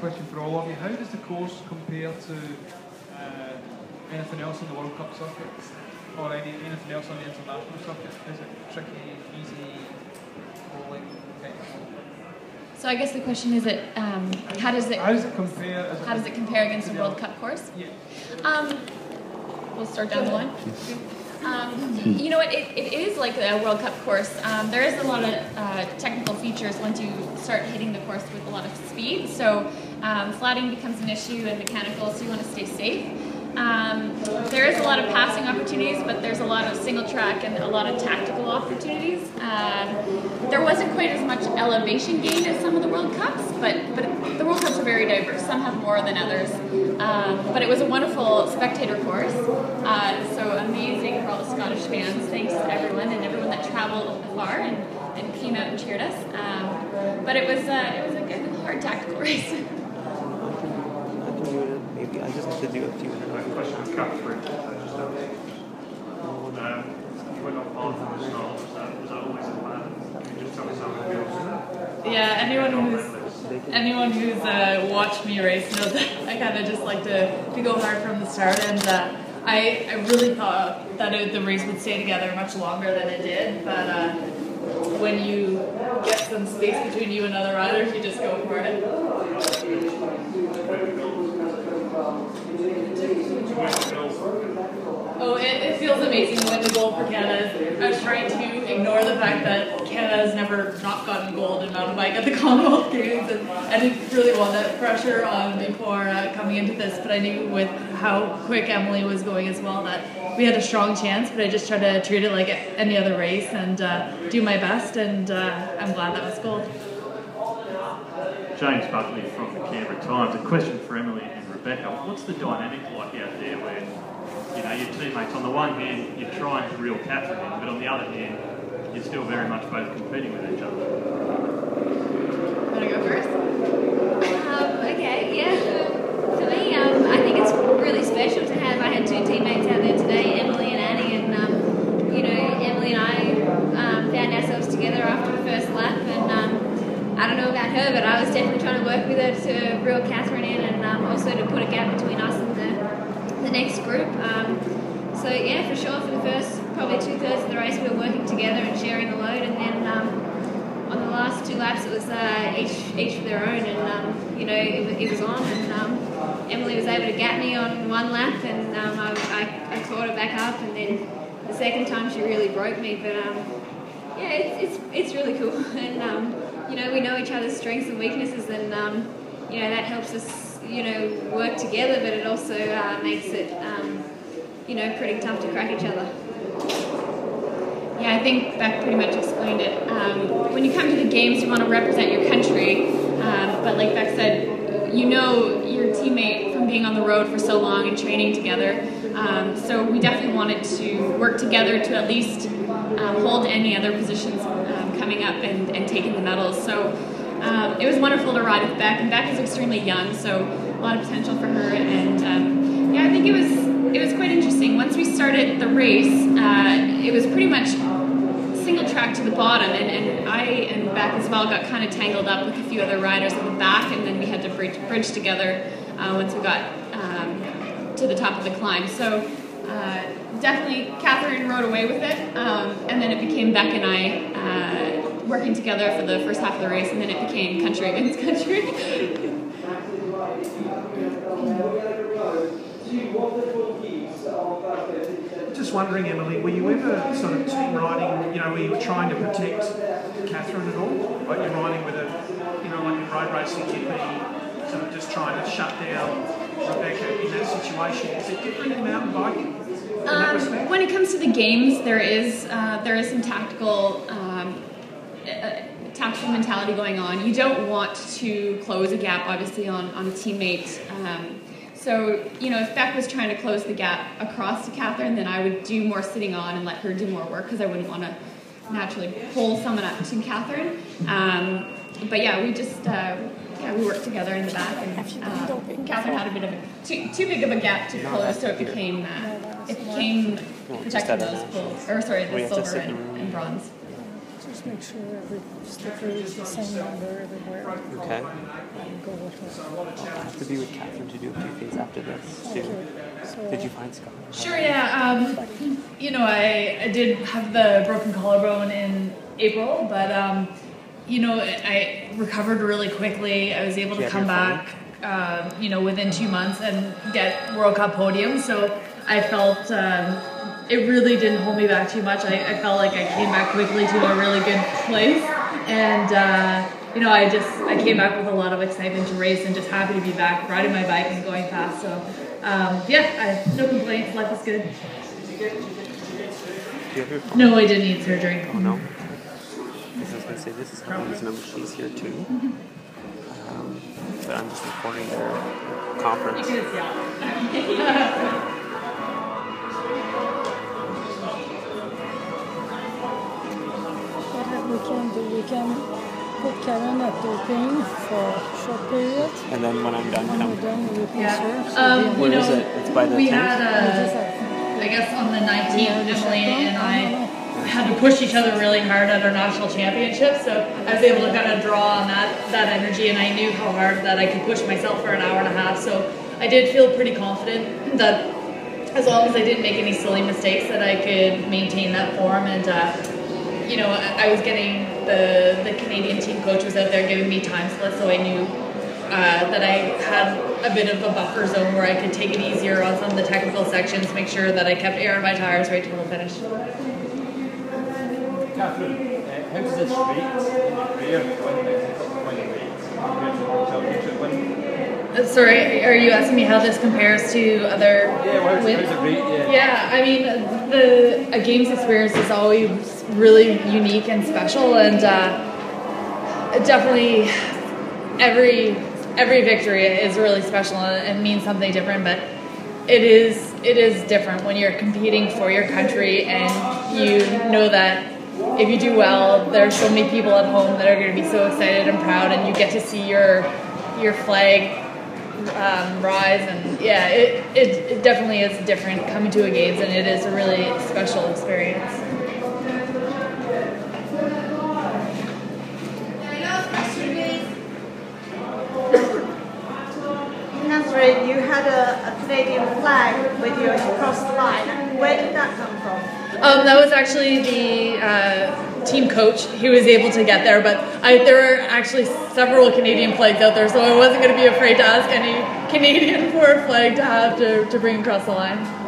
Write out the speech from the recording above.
question for all of you. How does the course compare to anything else on the World Cup circuit? Or anything else on the international circuit? Is it tricky, easy, rolling, technical? So I guess the question is, how does it compare against a World Cup course? Yeah. We'll start down the line. You know what? It is like a World Cup course. There is a lot of technical features once you start hitting the course with a lot of speed. So flatting becomes an issue and mechanical, so you want to stay safe. There is a lot of passing opportunities, but there's a lot of single track and a lot of tactical opportunities. There wasn't quite as much elevation gain as some of the World Cups, but the World Cups are very diverse. Some have more than others. But it was a wonderful spectator course. So amazing for all the Scottish fans. Thanks to everyone and everyone that traveled far and came out and cheered us. But it was a good, hard tactical race. Maybe I just have to do a few minutes. Question of Catherine. You went on part from the start. Was that always the plan? Can you just tell me how it feels? Yeah, anyone who's watched me race knows that I kind of just like to go hard from the start, and I really thought that the race would stay together much longer than it did, but when you get some space between you and other riders, you just go for it. Oh, it feels amazing to win the gold for Canada. I was trying to ignore the fact that Canada has never not gotten gold in mountain bike at the Commonwealth Games, and I didn't really want that pressure on before coming into this, but I knew with how quick Emily was going as well that we had a strong chance, but I just tried to treat it like any other race and do my best, and I'm glad that was gold. James Buckley from the Canberra Times. A question for Emily and Rebecca. What's the dynamic like out there where, you know, your teammates, on the one hand, you're trying to reel Catherine in, but on the other hand, you're still very much both competing with each other? Want to go first? Okay, yeah. For me, I think it's really special to have. I had two teammates out there today, Emily and Annie, and you know, Emily and I found ourselves together after the first lap, and I don't know about her, but I was definitely trying to work with her to reel Catherine in, and also to put a gap between us and the next group. So yeah, for sure, for the first probably 2/3 of the race, we were working together and sharing the load, and then on the last 2 laps, it was each for their own, and you know, it was on, and Emily was able to gap me on one lap, and I caught her back up, and then the second time she really broke me, but yeah, it's really cool, and you know, we know each other's strengths and weaknesses, and you know, that helps us, you know, work together, but it also makes it you know, pretty tough to crack each other. Yeah, I think Beck pretty much explained it. When you come to the games, you want to represent your country, but like Beck said, you know your teammate from being on the road for so long and training together. So we definitely wanted to work together to at least hold any other positions coming up and taking the medals. So it was wonderful to ride with Beck, and Beck is extremely young, so a lot of potential for her. And yeah, I think it was quite interesting. Once we started the race, it was pretty much single track to the bottom, and I and Beck as well got kind of tangled up with a few other riders at the back, and then we had to bridge together once we got to the top of the climb. So definitely Catherine rode away with it, and then it became Beck and I working together for the first half of the race, and then it became country against country. Just wondering, Emily, were you ever sort of team riding, you know, were you trying to protect Catherine at all? Like you're riding with a, you know, like in road racing, you'd be sort of just trying to shut down Rebecca in that situation. Is it different in mountain biking? When it comes to the games, there is some tactical mentality going on. You don't want to close a gap, obviously, on a teammate. So, you know, if Beck was trying to close the gap across to Catherine, then I would do more sitting on and let her do more work, because I wouldn't want to naturally pull someone up to Catherine. But yeah, we just we worked together in the back, and Catherine had a bit of too big of a gap to close, so it became protecting those pulls, or sorry, the silver and bronze. Just make sure every sticker is the same number everywhere. Okay. And go with it. have to be with Catherine to do a few things after this too. Did you find Scott? Sure, yeah. You know, I did have the broken collarbone in April, but you know, I recovered really quickly. I was able to come back, you know, within 2 months and get World Cup podium. So I felt it really didn't hold me back too much. I felt like I came back quickly to a really good place, and you know, I came back with a lot of excitement to race and just happy to be back riding my bike and going fast. So yeah, no complaints. Life is good. No, I didn't need surgery. Oh no. Because I was going to say, this is Helen's number. She's here too. But I'm just recording their conference. You can see We can put Karen at doping for a short period. And then when I'm done, When we're come. done, we replace her. You Where know, is it? It's by the we tent? had I guess on the 19th, Emily and I had to push each other really hard at our national championship, so I was able to kind of draw on that energy, and I knew how hard that I could push myself for an hour and a half, so I did feel pretty confident that as long as I didn't make any silly mistakes that I could maintain that form, and you know, I was getting the Canadian team coach was out there giving me time splits, so I knew that I had a bit of a buffer zone where I could take it easier on some of the technical sections, make sure that I kept air in my tires right till the finish. Catherine, how does this rate in your career when you race compared to World Championship win? Sorry, are you asking me how this compares to other wins? How's it rate? Yeah, I mean, a games experience is always really unique and special, and definitely every victory is really special and means something different, but it is different when you're competing for your country and you know that if you do well, there's so many people at home that are going to be so excited and proud, and you get to see your flag rise, and yeah, it definitely is different coming to a games, and it is a really special experience. Catherine, you had a Canadian flag with you as you crossed the line. Where did that come from? That was actually the team coach. He was able to get there, but there were actually several Canadian flags out there, so I wasn't going to be afraid to ask any Canadian for a flag to have to bring across the line.